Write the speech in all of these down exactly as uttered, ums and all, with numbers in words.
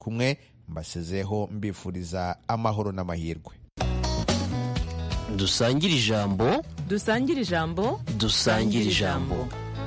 kumwe mbasezeho mbifuriza amahoro n'amahirwe. Dusangire ijambo, dusangire ijambo, dusangire ijambo.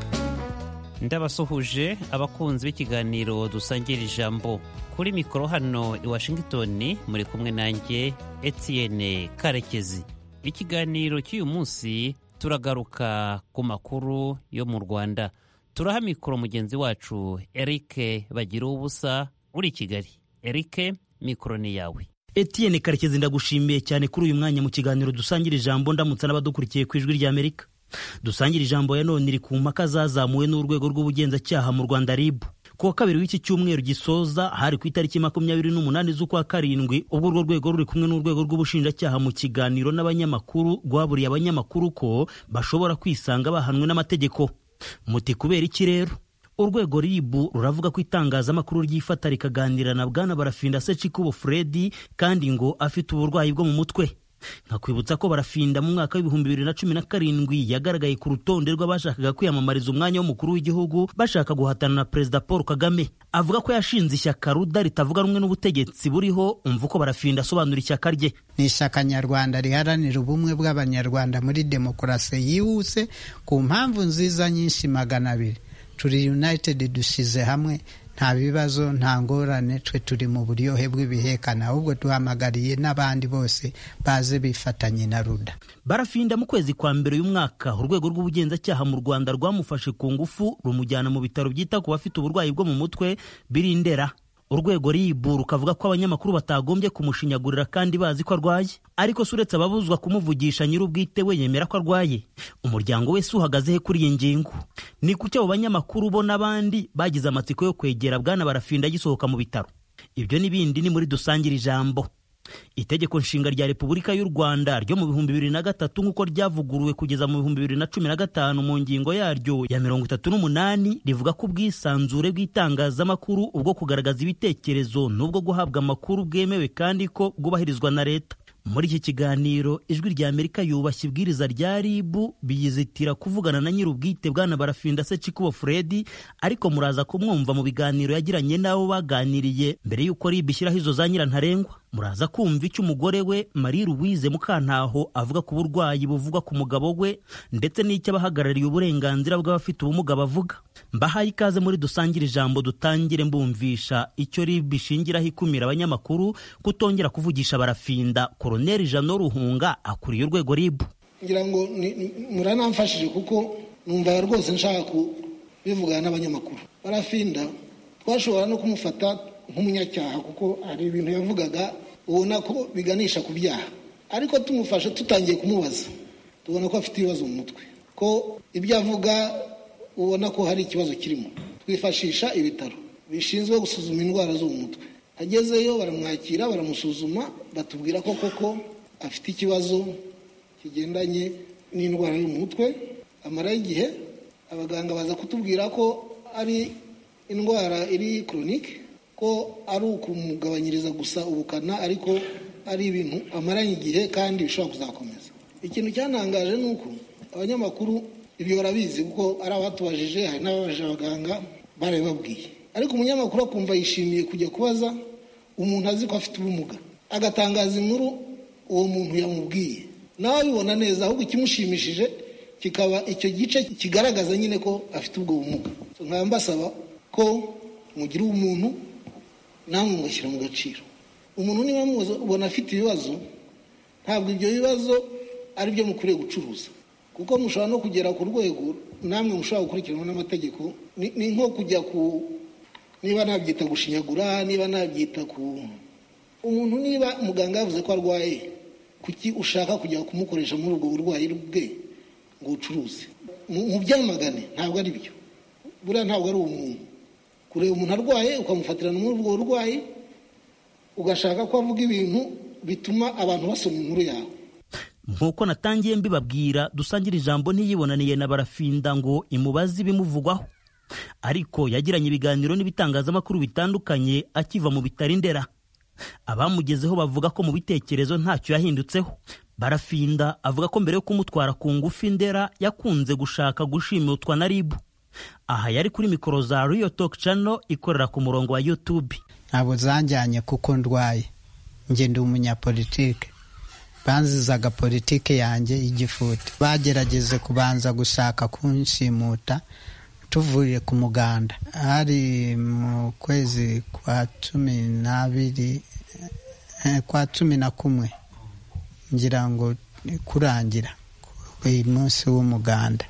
Ndabasuhuje abakunzi b'ikiganiro dusangira ijambo. Kuri mikoro hano i Washington muri kumwe nanjye Etienne Karekezi. Ikiganiro cy'uyu munsi turagaruka ku makuru yo mu Rwanda. Turaha mikoro mugenzi wacu Eric Bagira ubusa uri Kigali. Eric, mikoro ni yawe. Etienne Karekezi, ndagushimiye cyane kuri uyu mwanya mu kiganiro dusangira ijambo, ndamutsa n'abadukurikiye ku ijwi rya Amerika. Dusangira ijambo ya none iri ku mpaka zazamuwe n'urwego rw'ubugenzacyaha mu Rwanda R I B. Ku wa kabiri w'iki cyumweru gisoza hari ku itariki makumyabiri n'umunani z'ukwa karindwi, ubwo urwo rwego ruri kumwe n'urwego rw'ubushinjacyaha mu kiganiro n'abanyamakuru rwaburiye abanyamakuru ko bashobora kwisanga bahanwe n'amategeko. Muti kubera iki rero? Urwego R I B ruravuga ko itangazamakuru ryifata rikaganira na Bwana Barafinda Sekikubo Fred kandi ngo afite uburwayi bwo mu mutwe. Nkakwibutsa ko Barafinda mu mwaka w'ibihumbi bibiri na cumi na karindwi yagaragaye ku rutonde rw'abashakaga kwiyamamariza umwanya w'umukuru w'igihugu bashaka guhatana na Perezida Paul Kagame. Avuga ko yashinze ishyaka Ruda ritavuga rumwe n'ubutegetsi buriho. Umva uko Barafinda asobanura ishyaka rye. Ni ishyaka nyarwanda riharanira ubumwe bw'abanyarwanda muri demokarasi yihuse ku mpamvu nziza nyinshi magana abiri. Turi united, dushyize hamwe, nta bibazo nta ngorane, twe turi mu buryohe bw'ibihekana, ahubwo duhamagariye n'abandi bose baze bifatanye na Ruda. Barafinda mu kwezi kwa mbere y'umwaka urwego rw'ubugenzacyaha mu Rwanda rwamufashe ku ngufu rumujyana mu bitaro byita ku bafite uburwayi bwo mu mutwe biri Ndera. Urwego R I B rukavuga ko abanyamakuru batagombye kumushinyagurira kandi bazi ko arwaye, ariko suretse ababuzwa kumuvugisha nyir'ubwite we yemera ko arwaye. Umuryango wese uhagaze he kuri iyi ngingo? Ni kuki abo banyamakuru bo n'abandi bagize amatsiko yo kwegera Bwana Barafinda gisohoka mu bitaro? Ibyo n'ibindi ni muri dusangira ijambo. Itegeko nshinga rya Repubulika y'u Rwanda ryo mu bihumbi bibiri na gatatu nk'uko ryavuguruwe kugeza mu bihumbi bibiri na cumi na gatanu mu ngingo yaryo ya mirongo itatu n'umunani rivuga ko ubwisanzure bw'itangazamakuru ubwo kugaragaza ibitekerezo n'ubwo guhabwa amakuru bwemewe kandi ko bwubahirizwa na leta. Muri iki kiganiro ijwi rya Amerika yubashye ibwiriza rya R I B biyizitira kuvugana na nyir'ubwite Bwana Barafinda Sekikubo Fred, ariko muraza kumwumva mu biganiro yagiranye n'abo baganiriye mbere y'uko R I B ishyiraho izo za nyirantarengwa. Muraza kumva icyo umugore we Marie Louise Mukantaho avuga ku burwayi buvugwa ku mugabo we ndetse n'icyo abahagarariye uburenganzira bw'abafite ubumuga bavuga. Mbahaye ikaze muri dusangira ijambo. Dutangire mbumvisha icyo R I B ishingiraho ikumira abanyamakuru kutongera kuvugisha Barafinda. Colonel Jano Ruhunga akuriye urwego R I B. Ngira ngo muranamfashije kuko numva rwose nshaka kubivugana n'abanyamakuru. Barafinda twashobora no kumufata nk'umunyacyaha kuko hari ibintu yavugaga ubona ko biganisha ku byaha, ariko tumufashe tutangiye kumubaza tubona ko afite ibibazo mu mutwe, ko ibyo avuga ubona ko hari ikibazo kirimo. Twifashisha ibitaro bishinzwe gusuzuma indwara zo mu mutwe. Agezeyo baramwakira, baramusuzuma, batubwira ko koko afite ikibazo kigendanye n'indwara yo mu mutwe. Amarayo igihe abaganga baza kutubwira ko ari indwara iri chronique, ko ari ukumugabanyiriza gusa ubukana, ariko ari ibintu amaranye igihe kandi bishobora kuzakomeza. Ikintu cyantangaje ni uko abanyamakuru ibyo barabizi kuko ari abatubajije, hari n'ababajije abaganga barabibabwiye, ariko umunyamakuru akumva yishimiye kujya kubaza umuntu azi ko afite ubumuga, agatangaza inkuru uwo muntu yamubwiye, nawe abibona neza, ahubwo ikimushimishije kikaba icyo gice kigaragaza nyine ko afite ubwo bumuga. Nkaba mbasaba ko mugira umuntu namwe mugashyira mu gaciro. Umuntu niba mubona afite ibibazo, ntabwo ibyo bibazo ari byo mukwiriye gucuruza, kuko mushobora no kugera ku rwego namwe mushobora gukurikiranwa n'amategeko. Ni nko kujya ku, niba nabyita gushinyagura, niba nabyita ku umuntu, niba muganga yavuze ko arwaye, kuki ushaka kujya kumukoresha muri ubwo burwayi bwe ngo ucuruze? Mu byamagane ntabwo ari byo. Buriya ntabwo ari umuntu kureba umuntu arwaye ukamufatirana muri ubwo burwayi ugashaka ko avuga ibintu bituma abantu basoma inkuru yawe. Nk'uko natangiye mbibabwira, dusangira ijambo ntiyibonaniye na Barafinda ngo imubaze ibimuvugwaho, ariko yagiranye ibiganiro n'ibitangazamakuru bitandukanye akiva mu bitaro Ndera. Abamugezeho bavuga ko mu bitekerezo ntacyo yahindutseho. Barafinda avuga ko mbere yo kumutwara ku ngufu Ndera yakunze gushaka gushimutwa na R I B. Aha yari kuri mikoro za Real Talk Channel ikorera ku murongo wa YouTube. ntabwo zanjyanye kuko ndwaye, njye ndi umunyapolitike, banzizaga politike yanjye y'igifuti. Bagerageze kubanza gushaka kunshimuta tuvuye ku muganda, hari mu kwezi kwa cumi n'abiri kwa cumi na kumwe ngira ngo kurangira uyu munsi w'umuganda.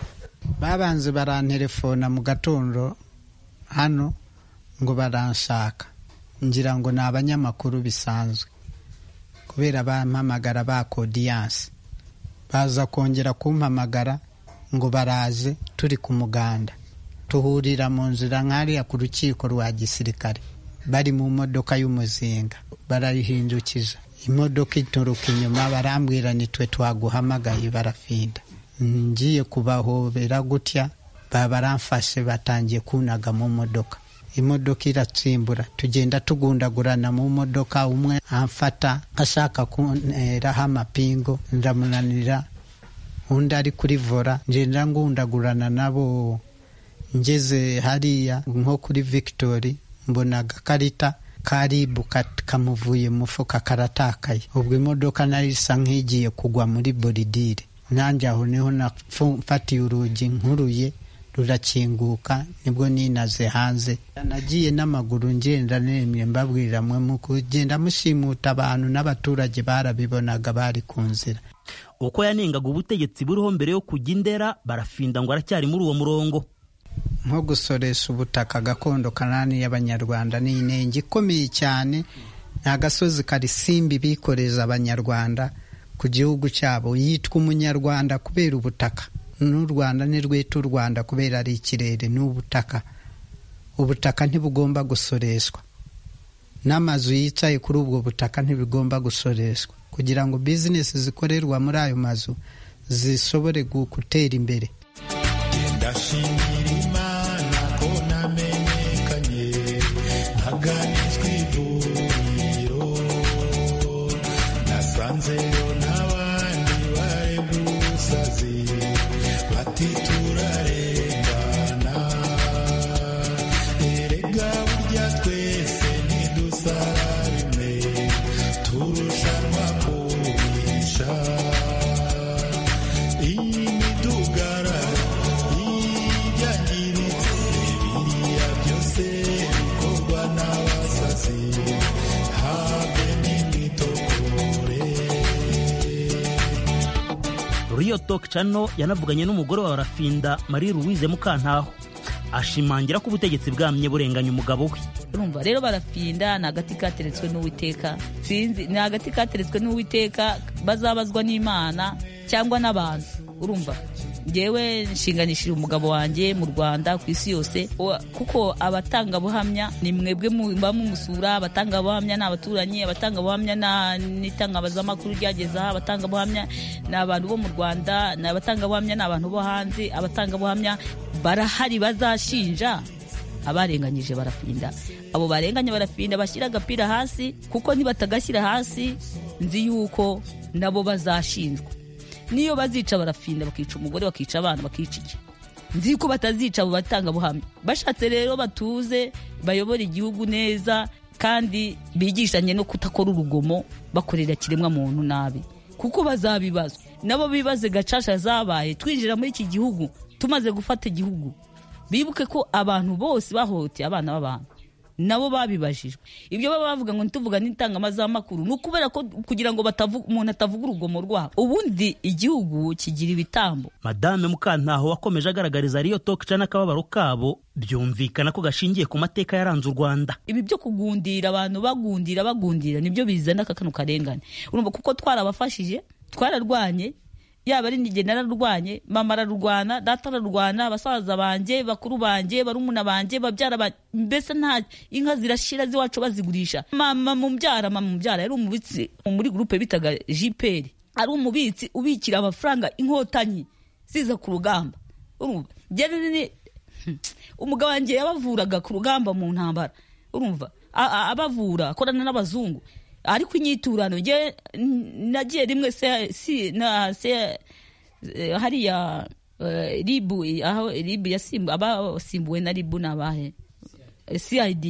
Babanze barantelefona mu gatondo hano ngo baranshaka, ngira ngo ni abanyamakuru bisanzwe kubera bampamagara ba kodiyanse. Baza kongera kumpamagara ngo baraze turi ku muganda, tuhurira mu nzira nk'ariya ku rukiko rwa gisirikare, bari mu modoka y'umuzinga, barayihindukiza imodoka ituruka inyuma, barambwira nitwe twaguhamagaye Barafinda. Ngiye kubahobera gutya babaramfashe, batangiye kunaga mu modoka, imodoka iratsimbura, tugenda tugundagurana mu modoka, umwe amfata ashaka kunteraho amapingo, ndamunanira, undi ari kuri vora, ngenda ngundagurana nabo. Ngeze hariya nko kuri Victory mbona agakarita karibu kamuvuye mu mufuka karatakaye, ubwo imodoka nari isa nk'igiye kugwa muri boridire. Nanjye aho niho nafatiye urugi nkuruye rurakinguka, nibwo ninaze hanze. Nagiye n'amaguru ngenda nemye mbabwira mwe mu kugenda mushimuta abantu, n'abaturage barabibonaga bari ku nzira. Uko yanengaga ubutegetsi buriho mbere yo kujya Indera, Barafinda ngo aracyari muri uwo murongo. Nko gusoresha ubutaka gakondo kanani y'Abanyarwanda ni inenge ikomeye cyane. Nta gasozi karisimbi bikoreza Abanyarwanda ku gihugu cyabo, yitwa umunyarwanda kubera ubutaka. N'u Rwanda ni rwita u Rwanda kubera ari ikirere n'ubutaka. Ubutaka ntibugomba gusoreshwa, n'amazu yicaye kuri ubwo butaka ntibigomba gusoreshwa, kugira ngo bizinesi zikorerwa muri ayo mazu zishobore gutera imbere. Ndashimira Imana ko namenyekanye, ntaganizwe ivuriro, nasanzeyo n'abandi bari gusazi, bati turarengana, erega burya twese ntidusara bimwe, turushanwa kurisha imidugara y'ibyangiritse, biriya byose bikorwa n'abasazi, habe n'imitokore. Rio Talk Channel yanavuganye n'umugore wa Barafinda, Marie Louise Mukantaho, ashimangira ko ubutegetsi bwamye burenganya umugabo we. Urumva rero Barafinda ni agati kateretswe n'Uwiteka, sinzi ni agati kateretswe n'Uwiteka, bazabazwa n'Imana cyangwa n'abantu. Urumva ngewe nshinganishije umugabo wanjye mu Rwanda, ku isi yose, kuko abatanga buhamya ni mwebwe mba mumusura. Abatanga buhamya ni abaturanyi, abatanga buhamya n'itangazamakuru ryageza, abatanga buhamya ni abantu bo mu Rwanda, ni abatanga buhamya ni abantu bo hanze. Abatanga buhamya barahari bazashinja abarenganyije Barafinda. Abo barenganya Barafinda bashyira agapira hasi, kuko nibatagashyira hasi nzi yuko nabo bazashinjwa. Niyo bazica Barafinda, bakica umugore, bakica abana, bakica iki, nzi ko batazica abo batanga buhamya. Bashatse rero batuze, bayobora igihugu neza, kandi bigishanye no kutakora urugomo, bakorera kiremwa muntu nabi, kuko bazabibazwa. Nabo bibaze gacasha zabaye twinjira muri iki gihugu, tumaze gufata igihugu, bibuke ko abantu bose bahoteye abana b'abantu, nabo babibajijwe. Ibyo baba bavuga ngo ntituvuga n'itangamazamakuru, n'ukubera ko kugira ngo batavuga, umuntu atavuga urugomo rwabo, ubundi igihugu kigira ibitambo. Madame Mukantaho wakomeje agaragariza Rio Talk Channel akababaro kabo, byumvikana ko gashingiye ku mateka yaranze u Rwanda. Ibi byo kugundira abantu, bagundira bagundira, nibyo bizana kakano karengane. Urumva kuko twarabafashije, twararwanye, yaba ari nige nararwanye, mama ararwana, data ararwana, abasaza banje, bakuru banje, barumuna banje, babyara ba, mbese nta inka zirashira ziwacu bazigurisha. Mama mumbyara, mama mumbyara yari umubitsi muri groupe bitaga J P R, ari umubitsi ubikira amafaranga inkotanyi ziza ku rugamba. Urumva gerene umugabo wanje yabavuraga ku rugamba mu ntambara. Urumva abavura akorana n'abazungu, ariko inyiturano nge nagiye rimwe se si na se hariya ribu aho ribu yasimbu abasimbuwe na ribu nabahe C I D,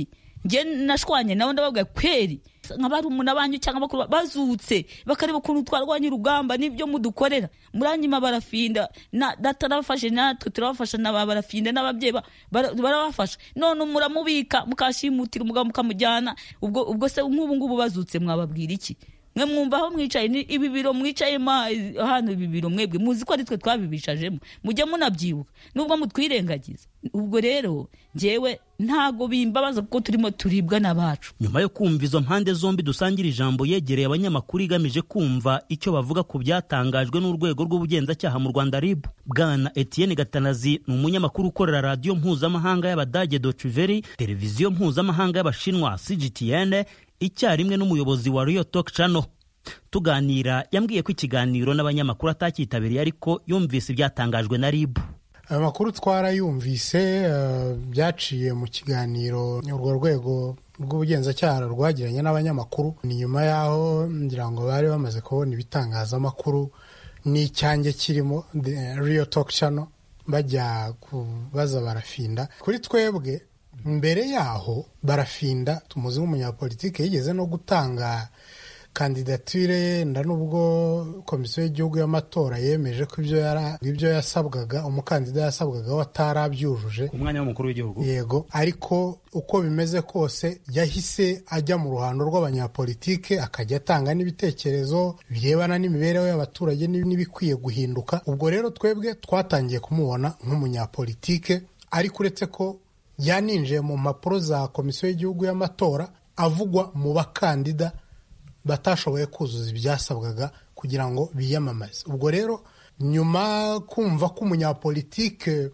nge nashwanye nawe ndababwira kweri nk'abari umuntu abanyu cyangwa bakuru bazutse bakareba ukuntu twarwanya urugamba n'ibyo mudukorera muranyima barafinda na datarafashe natwe turabafasha n'aba barafinda n'ababyeyi barabafasha none muramubika mukashimutira umugabo mukamujyana ubwo ubwo se nk'ubu ngubu bazutse mwababwira iki mwe mwumva aho mwicaye ibi biro mwicaye hano ibi biro mwebwe muzi ko ari twe twabibishajemo mujye munabyibuka nubwo mutwirengagiza ubwo rero njyewe ntago bimbabaza kuko turimo turibwa n'abacu. Nyuma yo kumva izo mpande zombi dusangira ijambo yegereye abanyamakuru igamije kumva icyo bavuga ku byatangajwe n'urwego rw'ubugenzacyaha mu Rwanda R I B. Bwana Etienne Gatanazi ni umunyamakuru ukorera radiyo mpuzamahanga y'Abadage Deutsche Welle, televiziyo mpuzamahanga y'Abashinwa C G T N, icyarimwe n'umuyobozi wa Rio Talk Channel. Tuganira yambwiye ko ikiganiro n'abanyamakuru atakitabiriye ariko yumvise ibyatangajwe na R I B. Amakuru twarayumvise byaciye mu kiganiro urwo rwego rw'ubugenzacyaha rwagiranye n'abanyamakuru. Ni nyuma yaho ngira ngo bari bamaze kubona ibitangazamakuru n'icyange kirimo Rio Talk Channel bajya kubaza barafinda. Kuri twebwe mbere yaho barafinda tumuzi nk'umunyapolitike yigeze no gutanga kandidatire nda nubwo komisiyo y'igihugu y'amatora yemeje ko ibyo yara ibyo yasabwaga umukandida yasabwaga watarabyujuje umwanya w'umukuru w'igihugu. Yego, ariko uko bimeze kose yahise ajya mu ruhando rw'abanyapolitike akajya atanga n'ibitekerezo birebana n'imibereho y'abaturage n'ibikwiye guhinduka. Ubwo rero twebwe twatangiye kumubona nk'umunyapolitike, ariko uretse ko yaninjiye mu mpapuro za komisiyo y'igihugu y'amatora avugwa mu bakandida batashoboye kuzuza ibyasabwaga kugira ngo biyamamaze. Ubwo rero nyuma kumva ko umunyapolitike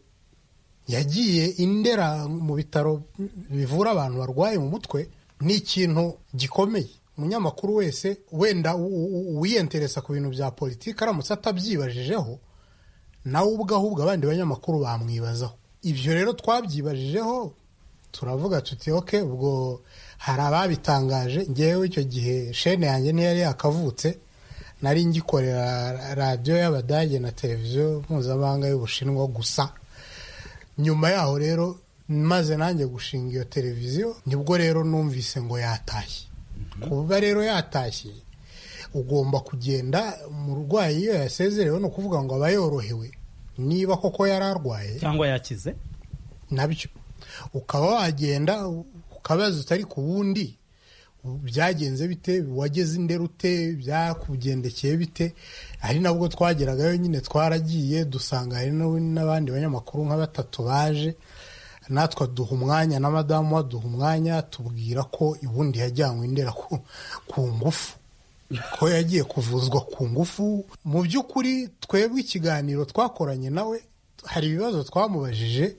yagiye indera mu bitaro bivura abantu barwaye mu mutwe ni ikintu gikomeye. Umunyamakuru wese wenda wiyenteresa ku bintu bya politiki aramutse atabyibajijeho nawe ubwo ahubwo abandi banyamakuru bamwibazaho. Ibyo rero twabyibajijeho turavuga tuti oke, ubwo hari ababitangaje. Ngewe icyo gihe shene yanjye ntiyari yakavutse, nari ngikorera radiyo y'Abadage na televiziyo mpuzamahanga y'Ubushinwa gusa. Nyuma yaho rero maze nanjye gushinga iyo televiziyo nibwo rero numvise ngo yatashye. Kuba rero yatashye ugomba kugenda umurwayi iyo yasezerewe no kuvuga ngo aba yorohewe niba koko yararwaye cyangwa yakize nabyo ukaba wagenda ukabaza utari ku wundi byagenze bite, wageze indera ute, byakugendekeye bite. Ari nabwo twageragayo nyine twaragiye dusanga hari n'abandi banyamakuru nka batatu baje, natwe duha umwanya na madamu waduha umwanya tubwira ko ibundi yajyanywe indera ku, ku ngufu, ko yagiye kuvuzwa ku ngufu. Mu by'ukuri twebwe ikiganiro twakoranye nawe hari ibibazo twamubajije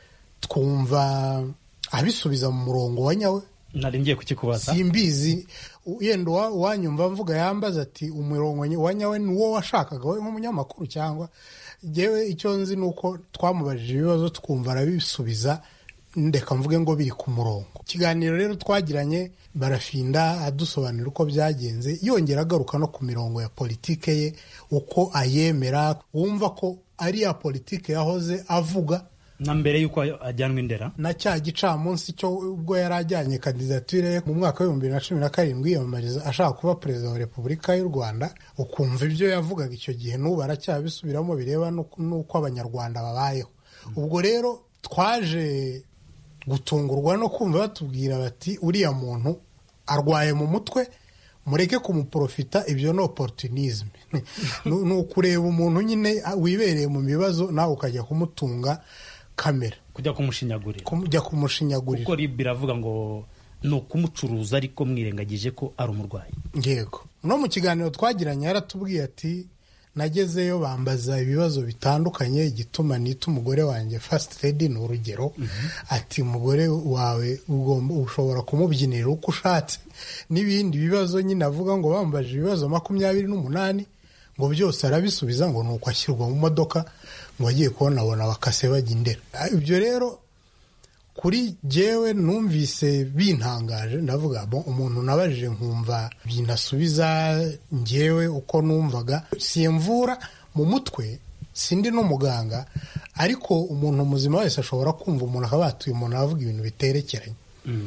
twumva abisubiza mu murongo wa nyawe. Nari ngiye kukikubaza simbizi yenda wanyumva mvuga yambaza ati umurongo wa nyawe ni wo washakaga we nk'umunyamakuru cyangwa jewe icyo nzi nuko twamubajije ibibazo twumva arabisubiza ndeka mvuge ngo biri ku murongo. Ikiganiro rero twagiranye barafinda adusobanura uko byagenze, yongera agaruka no ku mirongo ya politike ye uko ayemera, wumva ko ari ya politike yahoze avuga na mbere yuko ajyanwa indera. Na cya gicamunsi cyo ubwo yari ajyanye kandidatire mu mwaka wa bibiri na cumi na karindwi yiyamamariza ashaka kuba perezida wa Repubulika y'u Rwanda, ukumva ibyo yavugaga icyo gihe n'ubu aracyabisubiramo bireba n'uko abanyarwanda babayeho. Ubwo rero twaje gutungurwa no kumva batubwira bati uriya muntu arwaye mu mutwe, mureke kumuprofita, ibyo no opportunisme. Ni ukureba umuntu nyine wibereye mu bibazo nawe ukajya kumutunga kamera, kujya kumushinyagurira kujya kumushinyagurira kuko R I B biravuga ngo ni ukumucuruza ariko mwirengagije ko ari umurwayi. Yego, no mu kiganiro twagiranye yaratubwiye ati nagezeyo bambaza ibibazo bitandukanye, igituma nita umugore wanjye first lady ni urugero. Mm-hmm. Ati umugore wawe ugomba ushobora kumubyinira uko ushatse n'ibindi bibazo nyine avuga ngo bambaje ibibazo makumyabiri n'umunani ngo byose arabisubiza ngo nuko ashyirwa mu modoka ngo agiye kubona abona bakase bajya indera. Ibyo rero kuri jewe numvise bintangaje, ndavuga bo umuntu nabajije nkumva binasubiza ngewe uko numvaga. Simvura mu mutwe, sindi n'umuganga, ariko umuntu muzima wese ashobora kumva umuntu akabatuye umuntu avuga ibintu biterekeranye. Mm.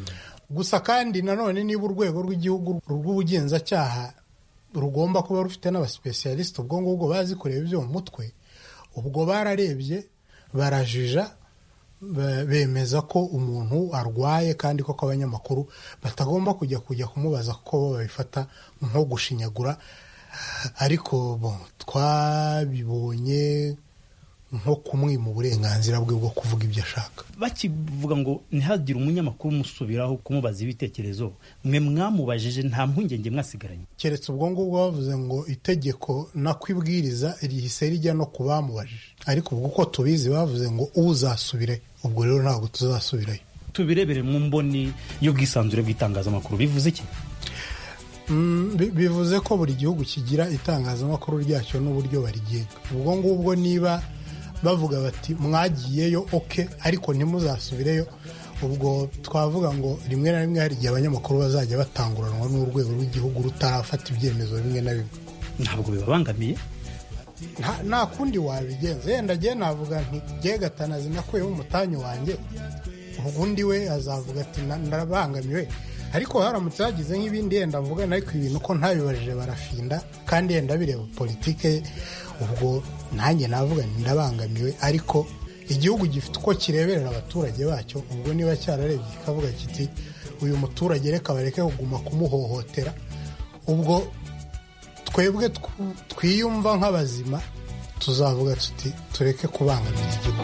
gusa kandi nanone niba urwego rw'igihugu rw'ubugenzacyaha rugomba kuba rufite n'abasipesiyalisite ubwo ngubwo bazi kureba ibyo mu mutwe, ubwo bararebye barajija bemeza ko umuntu arwaye kandi koko abanyamakuru batagomba kujya kujya kumubaza kuko bo babifata nko gushinyagura, ariko bo twabibonye nko kumwima uburenganzira bwe bwo kuvuga ibyo ashaka. Bakivuga ngo ntihagire umunyamakuru umusubiraho kumubaza ibitekerezo, mwe mwamubajije nta mpungenge mwasigaranye? Keretse ubwo ngubwo bavuze ngo itegeko nakwibwiriza rihise rijya no kubamubajije, ariko ubwo uko tubizi bavuze ngo uzasubire, ubwo rero ntabwo tuzasubirayo. Tubirebere mu mboni y'ubwisanzure bw'itangazamakuru bivuze iki? Mm, bivuze ko buri gihugu kigira itangazamakuru ryacyo n'uburyo barigenga. Ubwo ngubwo niba bavuga bati mwagiyeyo oke ariko ntimuzasubireyo, ubwo twavuga ngo rimwe na rimwe hari igihe abanyamakuru bazajya batanguranwa n'urwego rw'igihugu rutarafata ibyemezo bimwe na bimwe. Ntabwo bibabangamiye? Nta kundi wabigenza. Yenda gihe navuga nti gihe gatanazi nakuyemo umutanyu wanjye, ubwo undi we azavuga ati narabangamiwe, ariko haramutse hagize nk'ibindi yenda mvuga ariko ibintu ko ntabibajije barafinda kandi yenda bireba politike, ubwo nanjye navuga ndabangamiwe, ariko igihugu gifite uko kireberera abaturage bacyo, ubwo niba cyararebye kikavuga kiti uyu muturage reka bareke kuguma kumuhohotera, ubwo twebwe twiyumva nk'abazima tuzavuga tuti tureke kubangamira igihugu.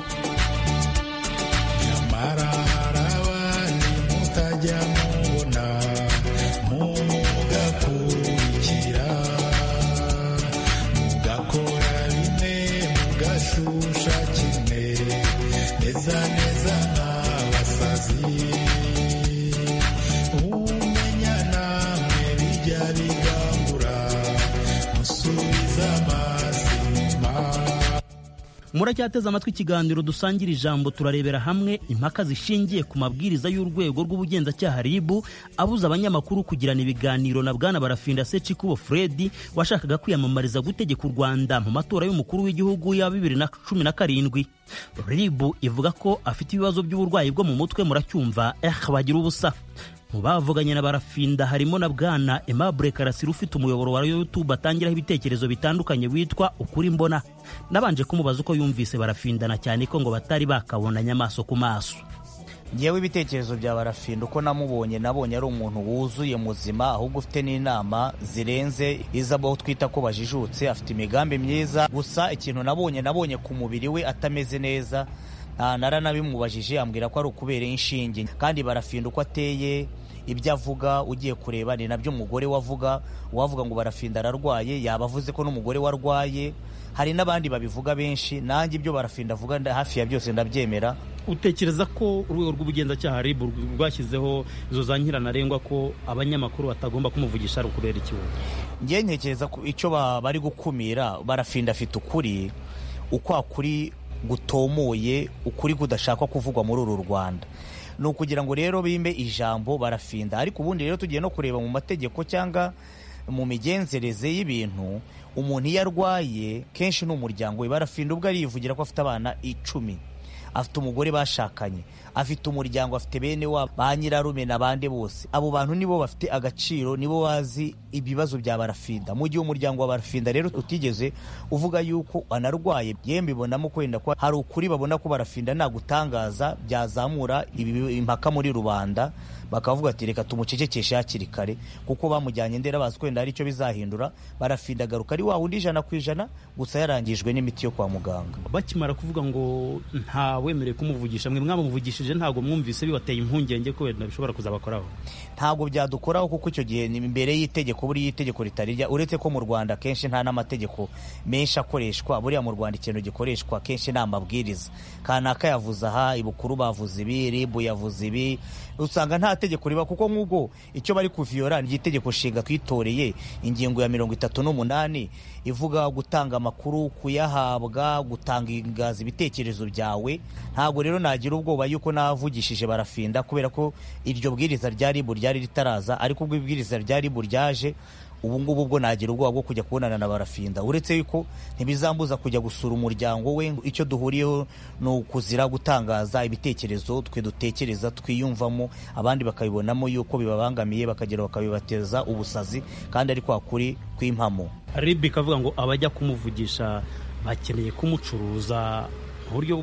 Nyamara harabandi mutajya mubona mugakurikira, mugakora bimwe mugashusha kimwe, neza neza nk'abasazi, umenya namwe bijya bigambura musubiza amazima. Muracyateze amatwi ikiganiro dusangira ijambo, turarebera hamwe impaka zishingiye ku mabwiriza y'urwego rw'ubugenzacyaha R I B abuza abanyamakuru kugirana ibiganiro na Bwana Barafinda Sekikubo Fred washakaga kwiyamamariza gutegeka u Rwanda mu matora y'umukuru w'igihugu ya bibiri na cumi na karindwi. R I B ivuga ko afite ibibazo by'uburwayi bwo mu mutwe, muracyumva eh bagira ubusa. Mu bavuganye na Barafinda harimo na Bwana Aimable Karasira ufite umuyoboro wa YouTube atangiraho ibitekerezo bitandukanye witwa Ukuri Mbona. Nabanje kumubaza uko yumvise Barafinda, na cyane ko ngo batari bakabonanye amaso ku maso. Ngewe ibitekerezo bya Barafinda uko namubonye, nabonye ari umuntu wuzuye muzima, ahubwo ufite n'inama zirenze izabo twita ko bajijutse, afite imigambi myiza. Gusa ikintu nabonye nabonye ku mubiri we atameze neza, naranabimubajije ambwira ko ari ukubera inshinge. Kandi Barafinda uko ateye, ibyo avuga ugiye kureba ni nabyo umugore wavuga, wavuga ngo Barafinda ararwaye yaba avuze ko n'umugore warwaye. Hari n'abandi babivuga benshi, nanjye ibyo Barafinda avuga hafi ya byose ndabyemera. Utekereza ko urwego rw'ubugenzacyaha R I B rwashyizeho izo za nkirantarengwa ko abanyamakuru batagomba kumuvugisha ari ukubera iki? Ngiye ntekereza ko icyo bari gukumira, Barafinda afite ukuri, uko akuri gutomoye, ukuri kudashaka kuvugwa muri uru Rwanda. Ni ukugira ngo rero bimbe ijambo Barafinda. Ariko ubundi rero tugiye no kureba mu mategeko cyangwa mu migenzereze y'ibintu, umuntu iyo arwaye kenshi n'umuryango we. Barafinda ubwo arivugira ko afite abana icumi, afite umugore bashakanye, afite umuryango, afite bene wabo ba nyirarume n'abandi bose. Abo bantu nibo bafite agaciro, nibo bazi ibibazo bya Barafinda. Mu gihe umuryango wa Barafinda rero utigeze uvuga yuko anarwaye, yembe ibonamo kwenda ko hari ukuri babona ko Barafinda nagutangaza byazamura impaka muri rubanda, bakavuga ati reka tumucecekeshe hakiri kare, kuko bamujyanye ndera bazi kwenda hari icyo bizahindura. Barafinda agaruka ari wa wundi ijana ku ijana, gusa yarangijwe n'imiti yo kwa muganga. Bakimara kuvuga ngo nta wemereye kumuvugisha, mwe mwamuvugishije ntago mwumvise bibateye impungenge ko wenda bishobora kuzabakoraho? Ntago byadukoraho, kuko icyo gihe ni imbere y'itegeko, buri y'itegeko ritarijya. Uretse ko mu Rwanda kenshi nta n'amategeko menshi akoreshwa, buriya mu Rwanda ikintu gikoreshwa kenshi ni amabwiriza. Kanaka yavuze aha, ibukuru bavuze ibi, R I B yavuze ibi, usanga nta tegeko riba, kuko nk'ubwo icyo bari kuviyora ni itegeko nshinga twitoreye, ingingo ya mirongo itatu n'umunani ivuga gutanga amakuru, kuyahabwa, gutangaza ibitekerezo byawe. Ntabwo rero nagira ubwoba yuko navugishije Barafinda, kubera ko iryo bwiriza rya R I B ryari ritaraza. Ariko ubwo ibwiriza rya R I B ryaje, ubu ngubu bwo nagira ubwoba bwo kujya kubonana na Barafinda, uretse yuko ntibizambuza kujya gusura umuryango we. Icyo duhuriyeho ni ukuzira gutangaza ibitekerezo twe dutekereza twiyumvamo, abandi bakabibonamo yuko bibabangamiye bakagera bakabibateza ubusazi, kandi ari kwa kuri kw'impamo. Ribi kavuga ngo abajya kumuvugisha bakeneye kumucuruza mu buryo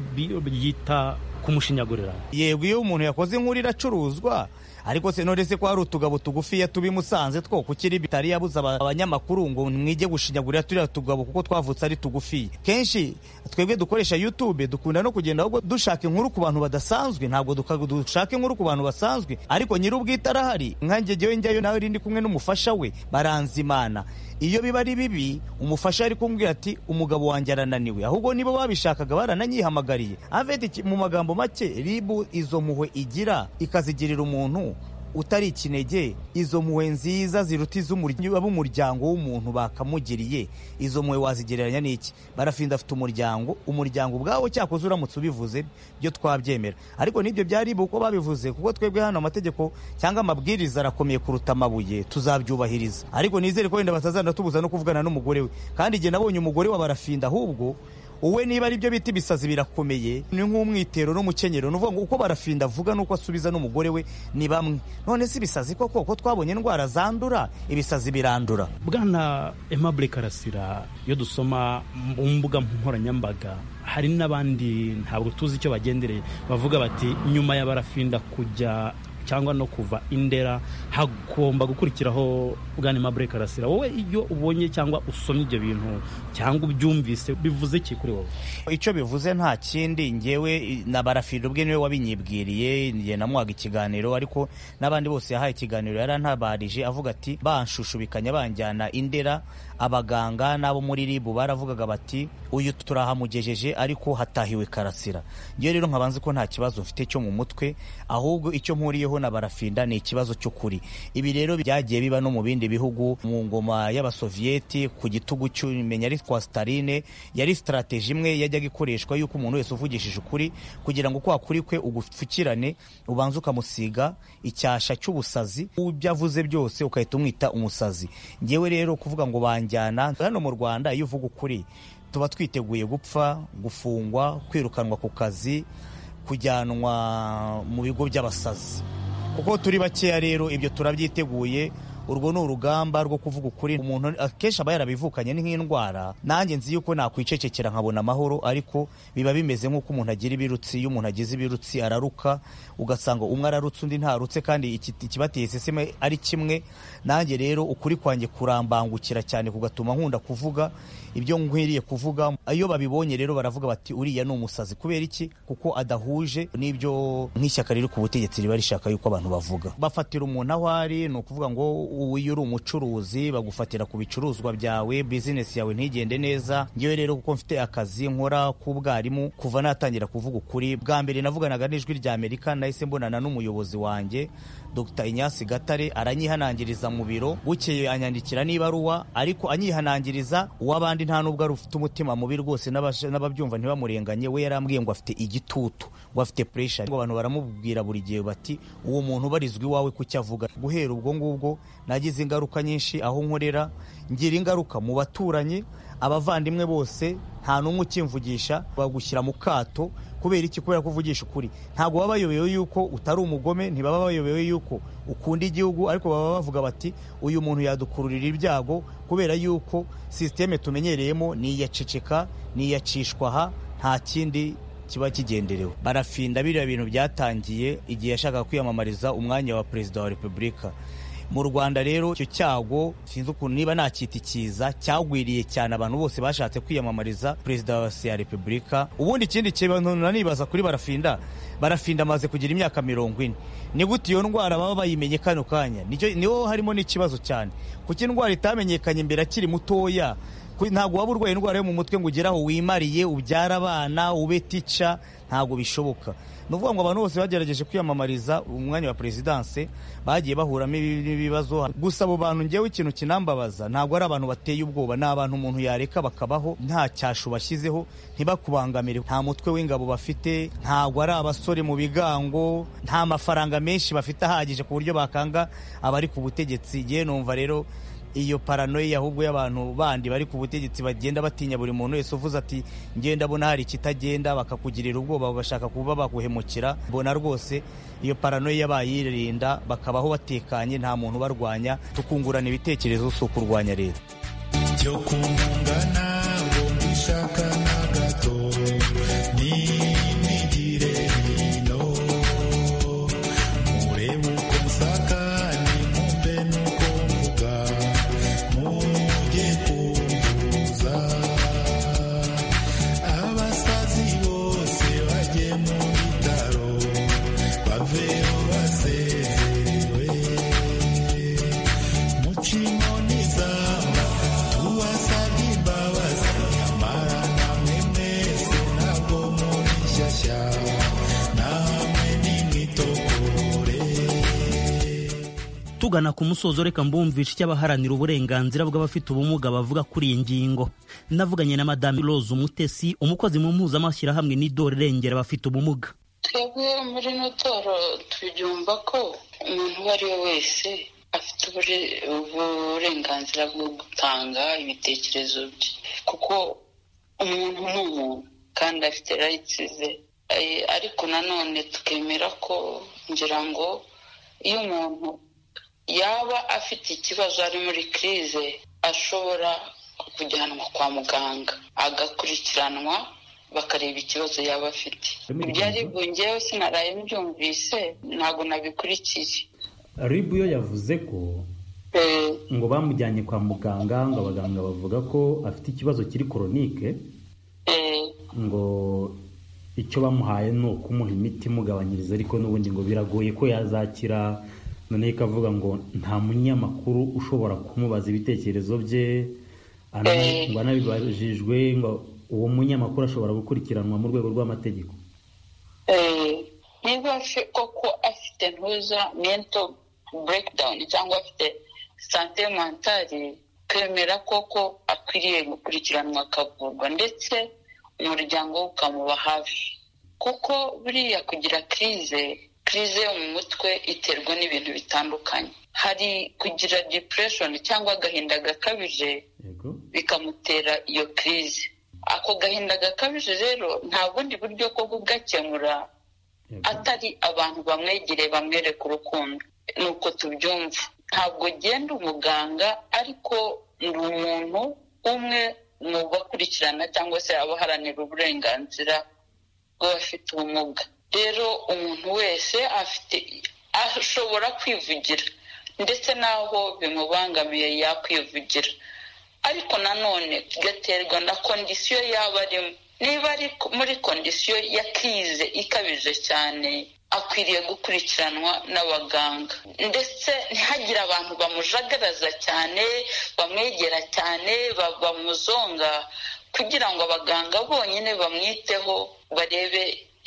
byita kumushinyagurira. Yego, iyo umuntu yakoze inkuru iracuruzwa, ariko se none se ko hari utugabo tugufiya tubimusanze two kukiri bitari yabuza abanyamakuru ngo mwige gushinyagurira turiya tugabo kuko twavutse ari tugufiya. Kenshi twebwe dukoresha YouTube dukunda no kugenda ahubwo dushaka inkuru ku bantu badasanzwe, ntabwo dushaka inkuru ku bantu basanzwe. Ariko nyir'ubwite arahari, nkanjye jyewe njyayo nawe rindi kumwe n'umufasha we baranzimana. Iyo biba ari bibi, umufasha ari kumbwira ati umugabo wanjye arananiwe, ahubwo nibo babishakaga barananyihamagariye. Avete mu magambo make, ribu izo muhwe igira ikazigirira umuntu utari ikinege, izo muhwe nziza ziruta iz'umuryango w'umuntu bakamugiriye, izo muhwe wazigereranya n'iki? Barafinda afite umuryango, umuryango ubwawo cyakoze uramutse ubivuze byo twabyemera, ariko nibyo byari uko babivuze, kuko twebwe hano amategeko cyangwa amabwiriza arakomeye kuruta amabuye, tuzabyubahiriza. Ariko nizere ko wenda batazana tubuza no kuvugana n'umugore we, kandi igihe nabonye umugore wa Barafinda ahubwo uwe niba ari byo biti bisazi birakomeye, ni nk'umwitero n'umukenyero, nuvuga ngo uko Barafinda avuga nuko asubiza n'umugore we ni bamwe. None si bisazi koko ko twabonye indwara zandura, ibisazi birandura. Bwana Aimable Karasira, iyo dusoma mu mbuga nkoranyambaga hari n'abandi ntabwo tuzi icyo bagendereye, bavuga bati nyuma ya Barafinda kujya cyangwa no kuva Indera hagomba gukurikiraho. Bwana Aimable Karasira, wowe iyo ubonye cyangwa usomye ibyo bintu cyangwa ubyumvise bivuze iki kuri wowe? Icyo bivuze nta kindi, ngewe na Barafinda ubwe niwe wabinyibwiriye, ngiye namuhaga ikiganiro, ariko n'abandi bose yahaye ikiganiro yarantabarije avuga ati banshushubikanya banjyana Indera. Abaganga n'abo muri ribu baravugaga bati uyu turahamugejeje ariko hatahiwe Karasira. Ngewe rero nkabanze ko nta kibazo mfite cyo mu mutwe, ahubwo icyo mpuriyeho na Barafinda ni ikibazo cy'ukuri. Ibi rero byagiye biba no mu bindi bihugu, mu ngoma y'Abasovieti ku gitugu cy'umenya ari kwa Staline, yari strategy imwe yajyaga ikoreshwa yuko umuntu wese uvugishije ukuri kugira ngo kwa kuri kwe ugupfukirane, ubanza ukamusiga icyasha cy'ubusazi, ubyavuze byose ukahita umwita umusazi. Ngewe rero kuvuga ngo banjyana hano mu Rwanda, iyo uvuga ukuri tuba twiteguye gupfa, gufungwa, kwirukanwa ku kazi, kujyanwa mu bigo by'abasazi, kuko turi bakeya. Rero ibyo turabyiteguye. Urwo ni urugamba rwo kuvuga ukuri. Umuntu akenshi aba yarabivukanye ni nk'indwara. Nanjye nzi yuko nakwicecekera nkabona amahoro, ariko biba bimeze nk'uko umuntu agira ibirutsi. Iyo umuntu agize ibirutsi araruka, ugasanga umwe ararutse undi ntarutse, kandi ikibateye seseme ari kimwe. Nanjye rero ukuri kwanjye kurambangukira cyane, kugatuma nkunda kuvuga ibyo nkwiriye kuvuga. Iyo babibonye rero baravuga bati uriya ni umusazi. Kubera iki? Kuko adahuje n'ibyo nk'ishyaka riri ku butegetsi riba rishaka yuko abantu bavuga. Bafatira umuntu aho ari, ni ukuvuga ngo uyu uri umucuruzi bagufatira ku bicuruzwa byawe, business yawe ntigende neza. Ngewe rero kuko mfite akazi nkora k'ubwarimu, kuva natangira kuvuga ukuri, bwa mbere navuganaga n'ijwi rya Amerika, nahise mbonana n'umuyobozi wanjye Dr Inyasi Gatare, aranyihanangiriza mu biro, bukeye anyandikira n'ibaruwa, ariko anyihanangiriza uw'abandi nta nubwo ari ufite umutima mubi rwose, n'ababyumva ntibamurenganye. We yarambwiye ngo afite igitutu, ngo afite pressure, ngo abantu baramubwira buri gihe bati uwo muntu barizwi iwawe kucyo avuga. Guhera ubwo ngubwo nagize ingaruka nyinshi aho nkorera, ngira ingaruka mu baturanyi, abavandimwe bose nta n'umwe ukimvugisha, bagushyira mu kato. Kubera iki? Kubera kuvugisha ukuri. Ntabwo baba bayobewe yuko utari umugome, ntibaba bayobewe yuko ukunda igihugu, ariko baba bavuga bati uyu muntu yadukururira ibyago, kubera yuko systeme tumenyereyemo ni iyaceceka, ni iyacishwa aha, nta kindi kiba kigenderewe. Barafinda biriya bintu byatangiye igihe yashakaga kwiyamamariza umwanya wa perezida wa Repubulika mu Rwanda. Rero icyo cyago sinzi ukuntu niba nakita ikiza, cyagwiriye cyane abantu bose bashatse kwiyamamariza perezida wa Repubulika. Ubundi ikindi kintu nanibaza kuri Barafinda, Barafinda amaze kugira imyaka mirongo ine, ni gute iyo ndwara baba bayimenye kano kanya? Niho harimo n'ikibazo cyane, kuko indwara itamenyekanye imbere akiri mutoya. Ntabwo waba urwaye indwara yo mu mutwe ngo ugere aho wimariye ubyara abana ube tica, ntabwo bishoboka. Ni ukuvuga ngo abantu bose bagerageje kwiyamamariza umwanya wa perezidanse bagiye bahuramo ibibazo. Gusa abo bantu ngewe ikintu kinambabaza, ntabwo ari abantu bateye ubwoba, ni abantu umuntu yareka bakabaho nta cyashu bashyizeho, ntibakubangamire. Nta mutwe w'ingabo bafite, ntabwo ari abasore mu bigango, nta mafaranga menshi bafite ahagije ku buryo bakanga abari ku butegetsi. Ngewe numva rero iyo paranoia ahubwo y'abantu bandi bari ku butegetsi bagenda batinya buri muntu wese uvuze ati ngenda abona hari ikitagenda bakakugirira ubwoba bashaka kuba baguhemukira. Mbona rwose iyo paranoia bayirinda bakabaho batekanye nta muntu barwanya, tukungurana ibitekerezo si ukurwanya leta. cyo kungana ngo mwishaka na gato ni migire hino murebe uko nsaka ni mumve nuko mvuga mujye kumvuza abasazi bose bajye mu bitaro baveho basezerewe mu kimoni zamba tubasabye imbabazi nyamara namwe mwese ntabwo muri shyashya namwe nimwitokore. Tugana ku musozo reka mbumvisha icy'abaharanira uburenganzira bw'abafite ubumuga bavuga kuri iyi ngingo. Navuganye na Madame Rose Umutesi, umukozi mu mpuzamashyirahamwe n'idore irengera abafite ubumuga. Twebwe muri notoro tubyumva ko umuntu uwo ari we wese afite uburenganzira bwo gutanga ibitekerezo bye, kuko umuntu ni umuntu kandi afite rights ze. Ariko nanone tukemera ko ngira ngo iyo umuntu yaba afite ikibazo ari muri crise ashobora kujyanwa kwa muganga agakurikiranwa bakareba ikibazo yaba afite. Ibyari bungewe sinaraye mbyumvise ntabwo nabikurikiye. Ribu yo yavuze ko ngo bamujyanye kwa muganga ngo abaganga bavuga ko afite ikibazo kiri koronike, ngo icyo bamuhaye ni ukumuha imiti imugabanyiriza ariko n'ubundi ngo biragoye ko yazakira. None ikavuga ngo nta munyamakuru ushobora kumubaza ibitekerezo bye, ngo anabibajijwe ngo uwo munyamakuru ashobora gukurikiranwa mu rwego rw'amategeko. Niba koko afite ntuza mental breakdown cyangwa afite sante mentale, kwemera koko akwiriye gukurikiranwa akavurwa ndetse umuryango we ukamuba hafi, kuko buriya kugira crise crise yo mu mutwe iterwa n'ibintu bitandukanye. Hari kugira depression cyangwa agahinda gakabije bikamutera iyo crise. Ako gahinda gakabije rero nta bundi buryo bwo kugakemura atari abantu bamwegereye bamwereka urukundo. Nuko tubyumva. Ntabwo genda umuganga ariko ni umuntu umwe mu bakurikirana cyangwa se abaharanira uburenganzira bw'abafite ubumuga. Rero umuntu wese afite ashobora kwivugira ndetse naho bimubangamiye yakwivugira, ariko nanone gaterwa na kondisiyo yaba arimo. Niba ari muri kondisiyo ya crise ikabije cyane akwiriye gukurikiranwa n'abaganga, ndetse ntihagire abantu bamujagaraza cyane bamwegera cyane bamuzonga, kugira ngo abaganga bonyine bamwiteho barebe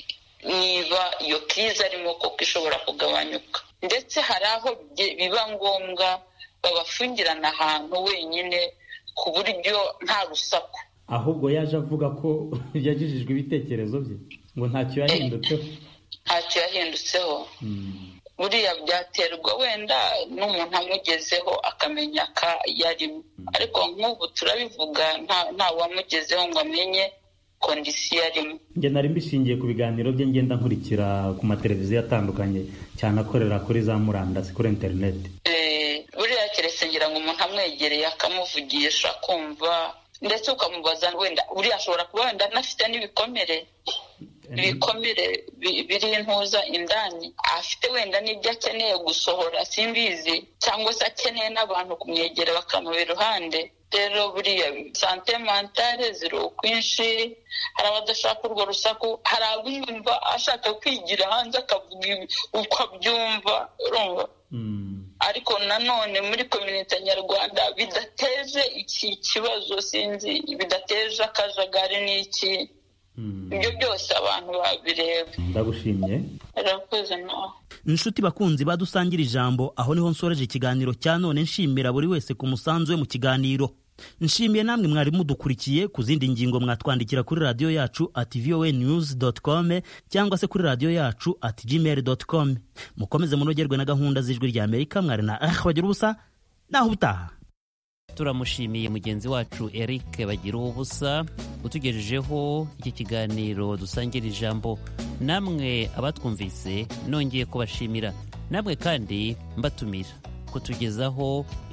niba iyo crise arimo koko ishobora kugabanyuka. Ndetse hari aho biba ngombwa babafungirana ahantu wenyine ku buryo nta rusaku. Ahubwo yaje avuga ko yagijijwe ibitekerezo bye ngo ntacyo yahindutseho. Ntacyo yahindutseho. Buriya byaterwa wenda n'umuntu amugezeho akamenya ko yarimo, ariko nk'ubu turabivuga nta wamugezeho ngo amenye kondisiyo arimo. Njye nari mbishingiye ku biganiro bye ngenda nkurikira ku mateleviziyo atandukanye cyane akorera kuri za murandasi kuri interineti. Buriya keretse ngira ngo umuntu amwegereye akamuvugisha kumva, ndetse ukamubaza wenda buriya ashobora kuba wenda anafite n'ibikomere ibikomere biri intuza indani, afite wenda n'ibyo akeneye gusohora simbizi, cyangwa se akeneye n'abantu kumwegera bakamuba iruhande. Rero buriya sante mentale ziri ukwinshi, hari abadashaka urwo rusaku, hari abumva ashaka kwigira hanze akavuga uko abyumva, urumva. Ariko nanone muri community nyarwanda bidateje iki kibazo, sinzi bidateje akajagari n'iki, ibyo byose abantu babireba. Ndagushimye. Urakoze nawe. Inshuti bakunzi badusangira ijambo, aho niho nsoreje ikiganiro cya none. Nshimira buri wese ku musanzu we mu kiganiro. Nshimiye namwe mwari mudukurikiye. Ku zindi ngingo mwatwandikira kuri radio yacu at voa news dot com cyangwa se kuri radio yacu at gmail dot com. Mukomeze munogerwe na gahunda z'ijwi rya Amerika. Mwari na Ahwagira ubusa naho utaha. turamushimiye mugenzi wacu Eric bagira ubusa utugejejeho iki kiganiro dusangira ijambo. Namwe abatwumvise nongeye kubashimira, namwe kandi mbatumira kutugezaho